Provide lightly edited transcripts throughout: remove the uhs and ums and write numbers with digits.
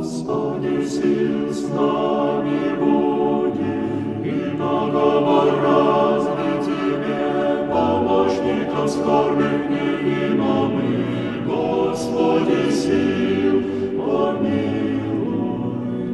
Господи, сил с нами буди, и наговор разве Тебе, помощников скорбных неима мы, Господи, сил, помилуй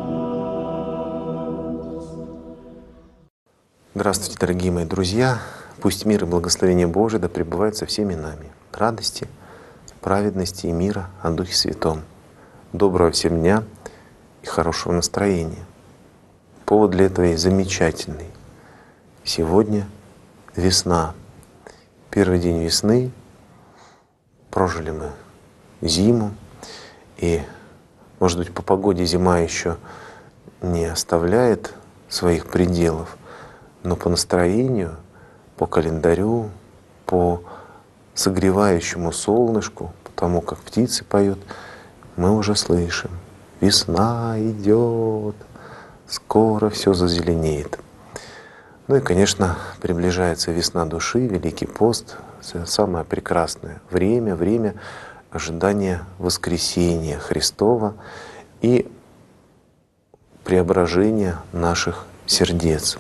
нас. Здравствуйте, дорогие мои друзья! Пусть мир и благословение Божие да пребывают со всеми нами. Радости, праведности и мира о Духе Святом. Доброго всем дня и хорошего настроения. Повод для этого есть замечательный. Сегодня весна. Первый день весны. Прожили мы зиму. И, может быть, по погоде зима еще не оставляет своих пределов, но по настроению, по календарю, по согревающему солнышку, по тому, как птицы поют, мы уже слышим: весна идет, скоро все зазеленеет. Ну и, конечно, приближается весна души, Великий пост, самое прекрасное время, время ожидания воскресения Христова и преображения наших сердец.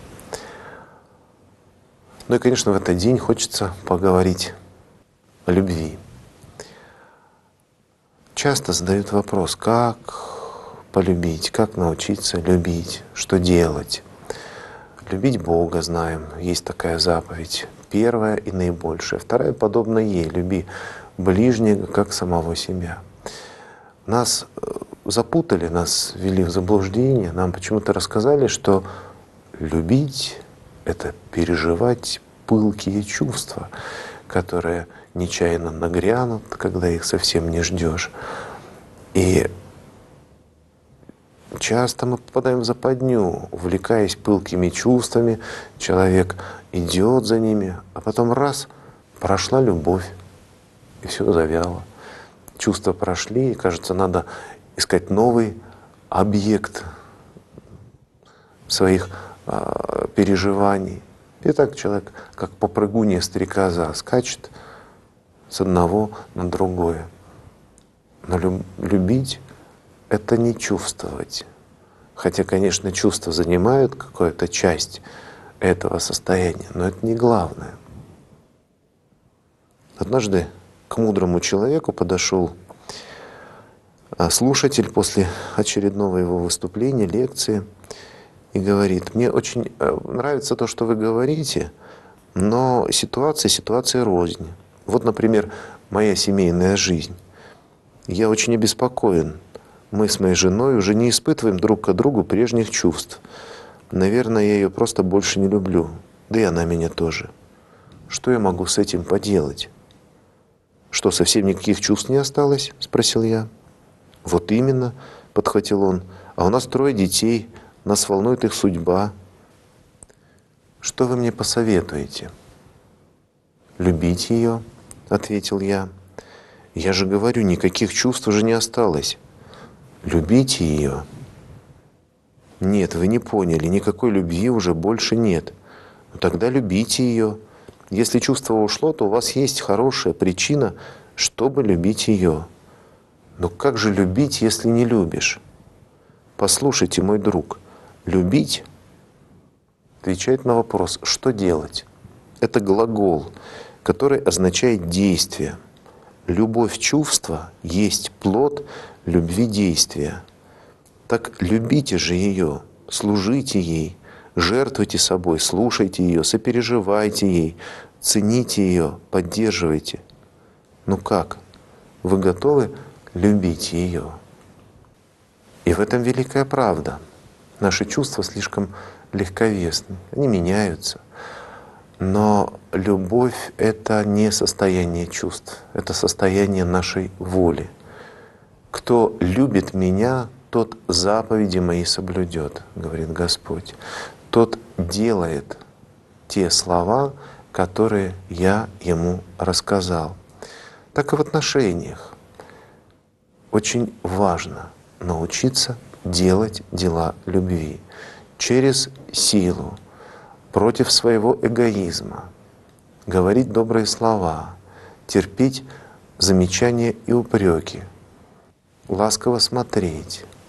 Ну и, конечно, в этот день хочется поговорить о любви. Часто задают вопрос, как полюбить, как научиться любить, что делать. Любить Бога, знаем, есть такая заповедь, первая и наибольшая. Вторая подобна ей: люби ближнего, как самого себя. Нас запутали, нас ввели в заблуждение, нам почему-то рассказали, что любить — это переживать пылкие чувства, которые нечаянно нагрянут, когда их совсем не ждешь. И часто мы попадаем в западню, увлекаясь пылкими чувствами, человек идет за ними, а потом раз — прошла любовь, и все завяло. Чувства прошли, и, кажется, надо искать новый объект своих переживаний. И так человек, как попрыгунья стрекоза, скачет с одного на другое. Но любить — это не чувствовать. Хотя, конечно, чувства занимают какую-то часть этого состояния, но это не главное. Однажды к мудрому человеку подошел слушатель после очередного его выступления, лекции, и говорит: мне очень нравится то, что вы говорите, но ситуация рознь. Вот, например, моя семейная жизнь. Я очень обеспокоен. Мы с моей женой уже не испытываем друг к другу прежних чувств. Наверное, я ее просто больше не люблю. Да и она меня тоже. Что я могу с этим поделать? Что, совсем никаких чувств не осталось? Спросил я. Вот именно, подхватил он. А у нас 3 детей. Нас волнует их судьба. Что вы мне посоветуете? Любить ее, ответил я. Я же говорю, никаких чувств уже не осталось. Любите ее. Нет, вы не поняли, никакой любви уже больше нет. Ну, тогда любите ее. Если чувство ушло, то у вас есть хорошая причина, чтобы любить ее. Но как же любить, если не любишь? Послушайте, мой друг, любить отвечает на вопрос, что делать. Это глагол, который означает действие. Любовь чувства есть плод любви действия. Так любите же ее, служите ей, жертвуйте собой, слушайте ее, сопереживайте ей, цените ее, поддерживайте. Ну как? Вы готовы любить ее? И в этом великая правда. Наши чувства слишком легковесны, они меняются. Но любовь — это не состояние чувств, это состояние нашей воли. Кто любит меня, тот заповеди мои соблюдет, говорит Господь. Тот делает те слова, которые я ему рассказал. Так и в отношениях. Очень важно научиться делать дела любви через силу, против своего эгоизма, говорить добрые слова, терпеть замечания и упреки, ласково смотреть,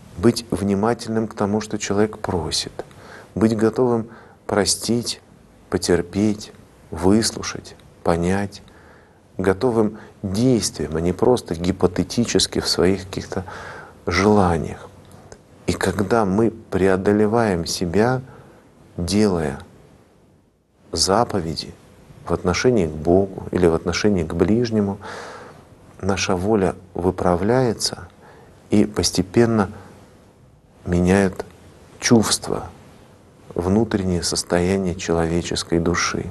быть внимательным к тому, что человек просит, быть готовым простить, потерпеть, выслушать, понять, готовым действием, а не просто гипотетически в своих каких-то желаниях. И когда мы преодолеваем себя, делая заповеди в отношении к Богу или в отношении к ближнему, наша воля выправляется и постепенно меняет чувства, внутреннее состояние человеческой души.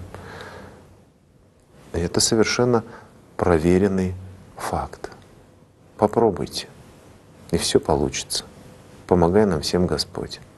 И это совершенно проверенный факт. Попробуйте, и все получится. Помогай нам всем Господь.